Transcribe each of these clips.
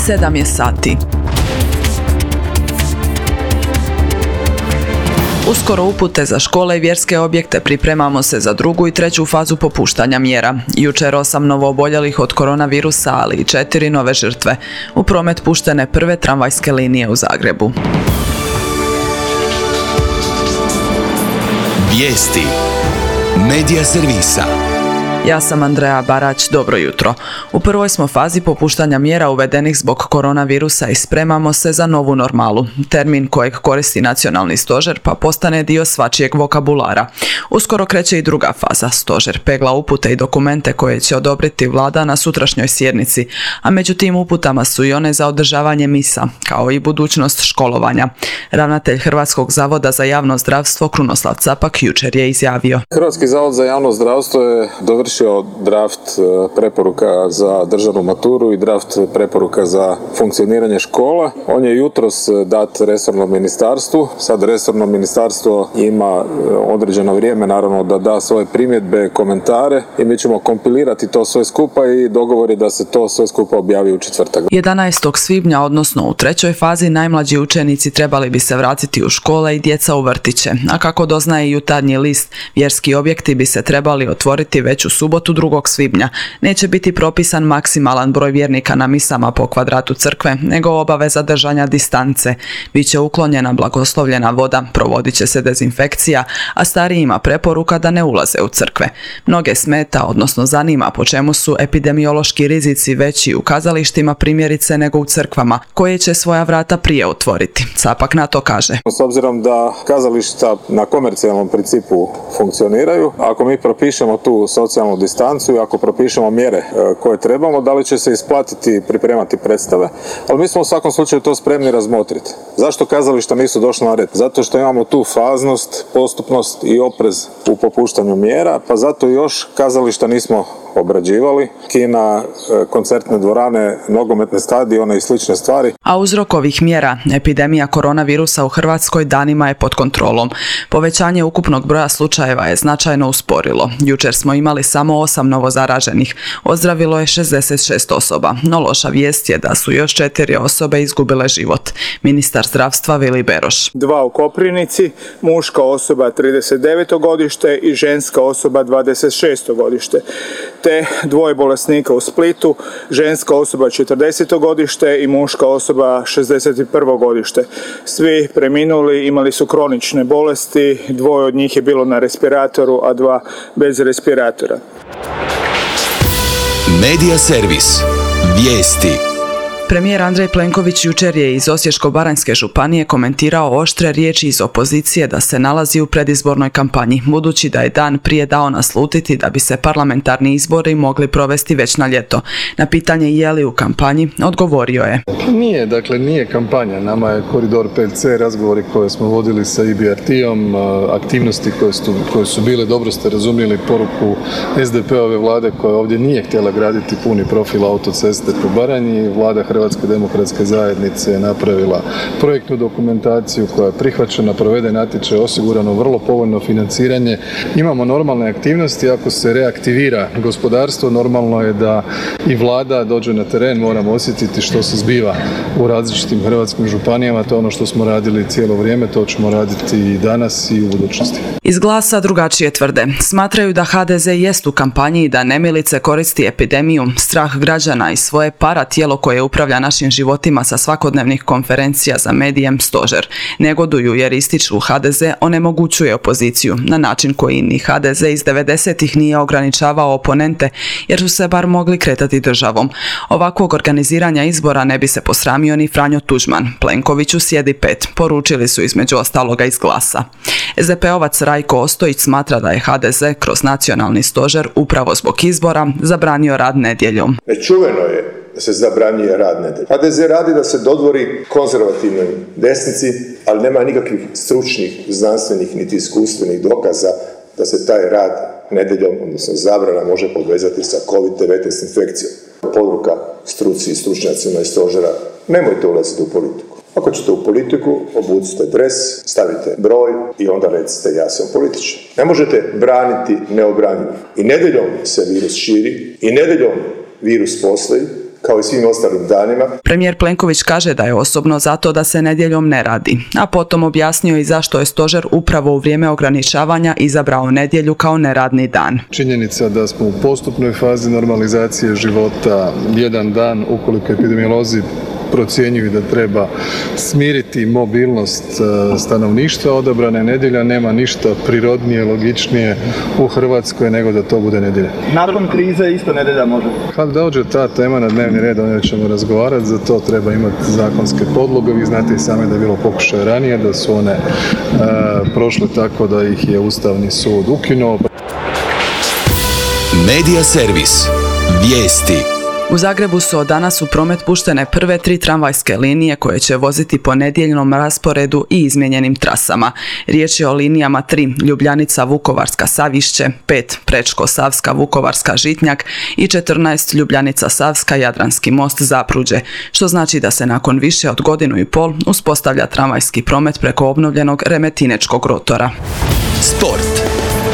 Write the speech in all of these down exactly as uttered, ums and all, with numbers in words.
sedam je sati. Uskoro upute za škole i vjerske objekte, pripremamo se za drugu i treću fazu popuštanja mjera. Jučer osam novooboljelih od koronavirusa, ali i četiri nove žrtve. U promet puštene prve tramvajske linije u Zagrebu. Vijesti Medija servisa. Ja sam Andreja Barać, dobro jutro. U prvoj smo fazi popuštanja mjera uvedenih zbog koronavirusa i spremamo se za novu normalu. Termin kojeg koristi nacionalni stožer pa postane dio svačijeg vokabulara. Uskoro kreće i druga faza. Stožer pegla upute i dokumente koje će odobriti vlada na sutrašnjoj sjednici, a među tim uputama su i one za održavanje misa, kao i budućnost školovanja. Ravnatelj Hrvatskog zavoda za javno zdravstvo Krunoslav Capak jučer je izjavio. Hrvatski zavod za javno zdravstvo je dovršio draft preporuka za državnu maturu i draft preporuka za funkcioniranje škola. On je jutros dat resornom ministarstvu. Sad resorno ministarstvo ima određeno vrijeme naravno da da svoje primjedbe, komentare i mi ćemo kompilirati to sve skupa i dogovor je da se to sve skupa objavi u četvrtak. jedanaestog svibnja, odnosno u trećoj fazi, najmlađi učenici trebali bi se vratiti u škole i djeca u vrtiće. A kako doznaje Jutarnji list, vjerski objekti bi se trebali otvoriti već u subotu drugog svibnja. Neće biti propisan maksimalan broj vjernika na misama po kvadratu crkve, nego obaveza držanja distance. Biće uklonjena blagoslovljena voda, provodit će se dezinfekcija, a starijima preporuka da ne ulaze u crkve. Mnoge smeta, odnosno zanima po čemu su epidemiološki rizici veći u kazalištima primjerice nego u crkvama, koje će svoja vrata prije otvoriti. Capak na to kaže. S obzirom da kazališta na komercijalnom principu funkcioniraju, ako mi propišemo tu socijalnu distancu i ako propišemo mjere koje trebamo, da li će se isplatiti pripremati predstave. Ali mi smo u svakom slučaju to spremni razmotriti. Zašto kazališta nisu došla na red? Zato što imamo tu faznost, postupnost i oprez u popuštanju mjera, pa zato još kazališta nismo obrađivali, kina, koncertne dvorane, nogometne stadione i slične stvari. A uzrok ovih mjera, epidemija koronavirusa u Hrvatskoj danima je pod kontrolom. Povećanje ukupnog broja slučajeva je značajno usporilo. Jučer smo imali samo osam novozaraženih. Ozdravilo je šezdeset šest osoba, no loša vijest je da su još četiri osobe izgubile život. Ministar zdravstva Vili Beroš. Dva u Koprivnici, muška osoba trideset deveto godište i ženska osoba dvadeset šesto godište. Te dvoje bolesnika u Splitu, ženska osoba četrdeseto godište i muška osoba šezdeset prvo godište. Svi preminuli imali su kronične bolesti, dvoje od njih je bilo na respiratoru, a dva bez respiratora. Medija servis. Vijesti. Premijer Andrej Plenković jučer je iz Osječko-baranjske županije komentirao oštre riječi iz opozicije da se nalazi u predizbornoj kampanji, budući da je dan prije dao naslutiti da bi se parlamentarni izbori mogli provesti već na ljeto. Na pitanje je li u kampanji, odgovorio je. Nije, dakle nije kampanja. Nama je koridor pet ce, razgovori koje smo vodili sa i be er te-om, aktivnosti koje su, koje su bile, dobro ste razumjeli poruku es de pe-ove vlade koja ovdje nije htjela graditi puni profil autoceste po Baranji. Vlada Hrvatske demokratske zajednice je napravila projektnu dokumentaciju koja je prihvaćena, proveden natječaj, osigurano vrlo povoljno financiranje. Imamo normalne aktivnosti, ako se reaktivira gospodarstvo, normalno je da i vlada dođe na teren, moramo osjetiti što se zbiva u različitim hrvatskim županijama, to je ono što smo radili cijelo vrijeme, to ćemo raditi i danas i u budućnosti. Iz Glasa drugačije tvrde. Smatraju da ha de ze jest u kampanji i da nemilice koristi epidemiju, strah građana i svoje paratijelo koje upravlja našim životima sa svakodnevnih konferencija za medijem stožer. Negoduju jer ističu ha de ze onemogućuje opoziciju na način koji ni ha de ze iz devedesetih nije ograničavao oponente jer su se bar mogli kretati državom. Ovakvog organiziranja izbora ne bi se posramio ni Franjo Tuđman. Plenkoviću sjedi pet, poručili su između ostaloga iz Glasa. es de pe-ovac Rajko Ostojić smatra da je ha de ze kroz nacionalni stožer upravo zbog izbora zabranio rad nedjeljom. Čuveno je da se zabranjuje rad nedjeljom. ha de ze radi da se dodvori konzervativnoj desnici, ali nema nikakvih stručnih, znanstvenih niti iskustvenih dokaza da se taj rad nedjeljom, odnosno zabrana, može povezati sa kovid devetnaest infekcijom. Poruka struci i stručnjacima iz stožera, nemojte ulaziti u politiku. Ako ćete u politiku, obucite dres, stavite broj i onda recite ja sam političar. Ne možete braniti neobranjivo. I nedjeljom se virus širi, i nedjeljom virus postoji, kao i svim ostalim danima. Premijer Plenković kaže da je osobno zato da se nedjeljom ne radi, a potom objasnio i zašto je stožer upravo u vrijeme ograničavanja izabrao nedjelju kao neradni dan. Činjenica da smo u postupnoj fazi normalizacije života, jedan dan ukoliko epidemiolozi procjenjuju da treba smiriti mobilnost stanovništva, odabrana je nedjelja, nema ništa prirodnije, logičnije u Hrvatskoj nego da to bude nedjelja. Nakon krize isto nedjelja može? Kad dođe ta tema na dnevni red, o njoj ćemo razgovarati, za to treba imati zakonske podloge. Vi znate i sami da je bilo pokušaje ranije, da su one e, prošle tako da ih je Ustavni sud ukinuo. Medija servis. Vijesti. U Zagrebu su od danas u promet puštene prve tri tramvajske linije koje će voziti po nedjeljnom rasporedu i izmijenjenim trasama. Riječ je o linijama tri Ljubljanica Vukovarska Savišće, pet Prečko Savska Vukovarska Žitnjak i četrnaest Ljubljanica Savska Jadranski most Zapruđe, što znači da se nakon više od godinu i pol uspostavlja tramvajski promet preko obnovljenog Remetinečkog rotora. Sport.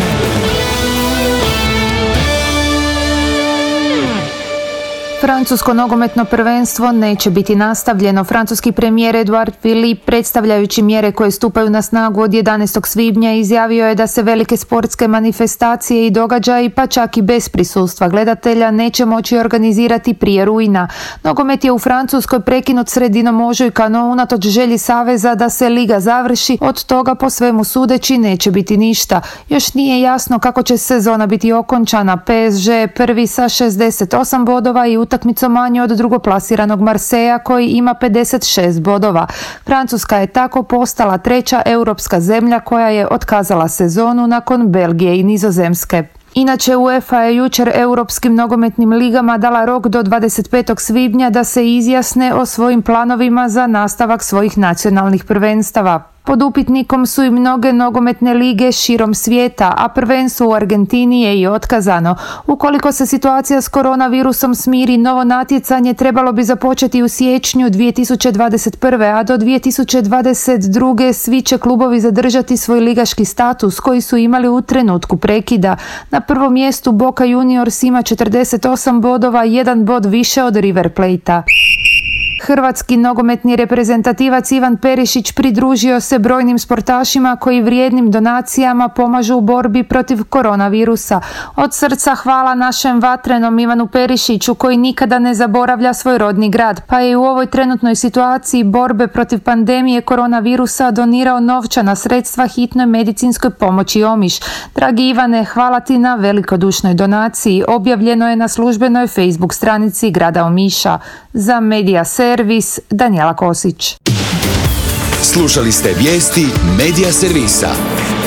Francusko nogometno prvenstvo neće biti nastavljeno. Francuski premijer Edouard Philippe, predstavljajući mjere koje stupaju na snagu od jedanaestog svibnja, izjavio je da se velike sportske manifestacije i događaji, pa čak i bez prisustva gledatelja, neće moći organizirati prije rujna. Nogomet je u Francuskoj prekinut sredinom ožujka, no unatoč želji saveza da se liga završi, od toga po svemu sudeći neće biti ništa. Još nije jasno kako će sezona biti okončana. P S G prvi sa šezdeset osam bodova i utakmicom manje od drugoplasiranog Marseja koji ima pedeset šest bodova. Francuska je tako postala treća europska zemlja koja je otkazala sezonu nakon Belgije i Nizozemske. Inače, UEFA je jučer europskim nogometnim ligama dala rok do dvadeset petog svibnja da se izjasne o svojim planovima za nastavak svojih nacionalnih prvenstava. Pod upitnikom su i mnoge nogometne lige širom svijeta, a prvenstvo u Argentini je i otkazano. Ukoliko se situacija s koronavirusom smiri, novo natjecanje trebalo bi započeti u siječnju dvije tisuće dvadeset prve. a do dvije tisuće dvadeset druge. svi će klubovi zadržati svoj ligaški status koji su imali u trenutku prekida. Na prvom mjestu Boca Juniors ima četrdeset osam bodova, jedan bod više od River Plate-a. Hrvatski nogometni reprezentativac Ivan Perišić pridružio se brojnim sportašima koji vrijednim donacijama pomažu u borbi protiv koronavirusa. Od srca hvala našem vatrenom Ivanu Perišiću koji nikada ne zaboravlja svoj rodni grad, pa je u ovoj trenutnoj situaciji borbe protiv pandemije koronavirusa donirao novčana sredstva hitnoj medicinskoj pomoći Omiš. Dragi Ivane, hvala ti na velikodušnoj donaciji. Objavljeno je na službenoj Facebook stranici grada Omiša. Za Medija servis, Danijela Kosić. Slušali ste vijesti Medija servisa.